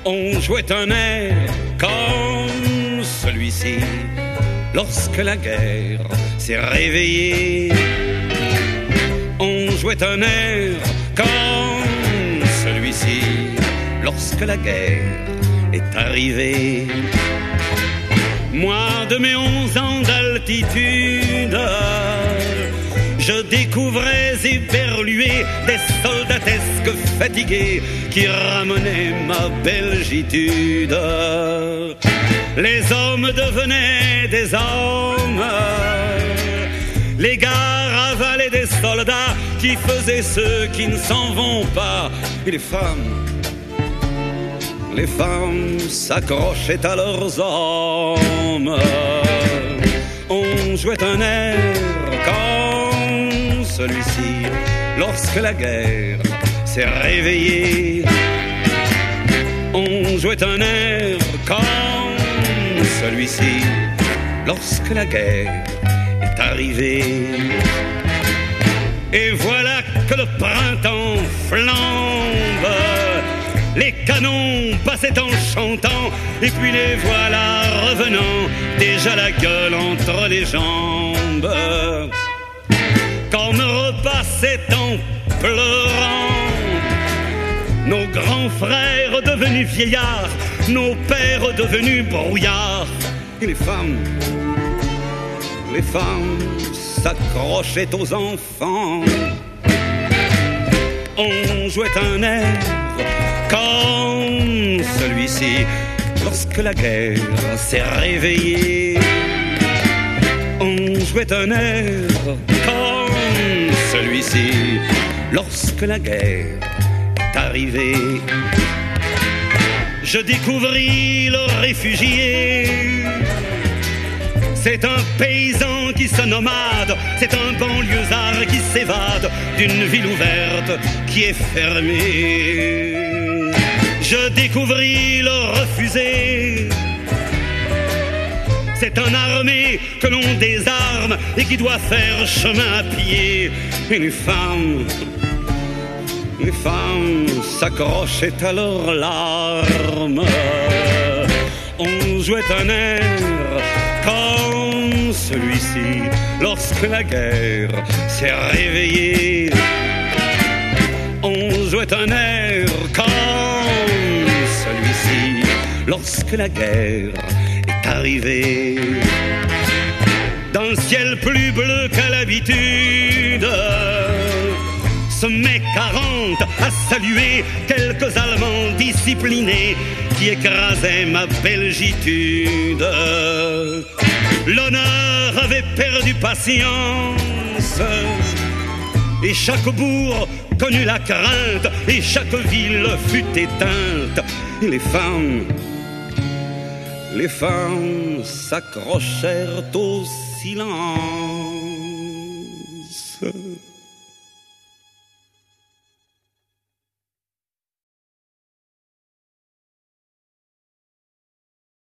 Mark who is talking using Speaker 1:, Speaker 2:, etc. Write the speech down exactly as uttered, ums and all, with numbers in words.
Speaker 1: On jouait un air comme celui-ci lorsque la guerre s'est réveillée. On jouait un air comme celui-ci lorsque la guerre est arrivée. Moi, de mes onze ans d'altitude, je découvrais éberlué des soldatesques fatigués qui ramenaient ma belgitude. Les hommes devenaient des hommes, les gars avalaient des soldats qui faisaient ceux qui ne s'en vont pas. Et les femmes, les femmes s'accrochaient à leurs hommes. On jouait un air comme celui-ci lorsque la guerre s'est réveillée. On jouait un air comme celui-ci lorsque la guerre est arrivée. Et voilà que le printemps flambe, les canons passaient en chantant, et puis les voilà revenant, déjà la gueule entre les jambes. Comme repassaient en pleurant nos grands frères devenus vieillards, nos pères devenus brouillards. Et les femmes, les femmes s'accrochaient aux enfants. On jouait un air comme celui-ci lorsque la guerre s'est réveillée. On jouait un air comme celui-ci lorsque la guerre est arrivée. Je découvris le réfugié. C'est un paysan qui se nomade, c'est un banlieusard qui s'évade d'une ville ouverte qui est fermée. Je découvris le refusé. C'est un armé que l'on désarme et qui doit faire chemin à pied. Et les femmes, les femmes s'accrochaient à leurs larmes. On jouait un air comme celui-ci lorsque la guerre s'est réveillée. On jouait un air comme celui-ci lorsque la guerre est arrivée. D'un ciel plus bleu qu'à l'habitude, ce mai quarante a salué quelques Allemands disciplinés qui écrasaient ma belgitude. L'honneur avait perdu patience, et chaque bourg connut la crainte, et chaque ville fut éteinte. Et les femmes, les femmes s'accrochèrent au silence.